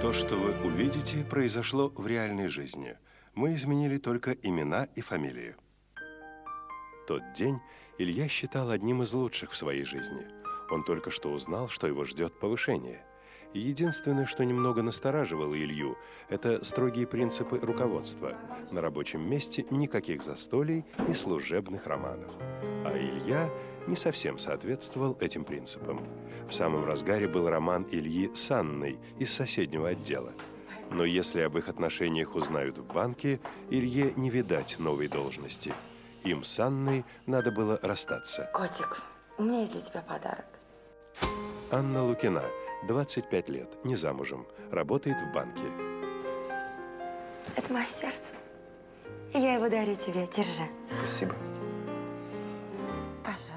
То, что вы увидите, произошло в реальной жизни. Мы изменили только имена и фамилии. Тот день Илья считал одним из лучших в своей жизни. Он только что узнал, что его ждет повышение. И единственное, что немного настораживало Илью, это строгие принципы руководства. На рабочем месте никаких застолий и служебных романов. А Илья не совсем соответствовал этим принципам. В самом разгаре был роман Ильи с Анной из соседнего отдела. Но если об их отношениях узнают в банке, Илье не видать новой должности. Им с Анной надо было расстаться. Котик, у меня есть для тебя подарок. Анна Лукина, 25 лет, не замужем, работает в банке. Это мое сердце. И я его дарю тебе. Держи. Спасибо. Пожалуйста.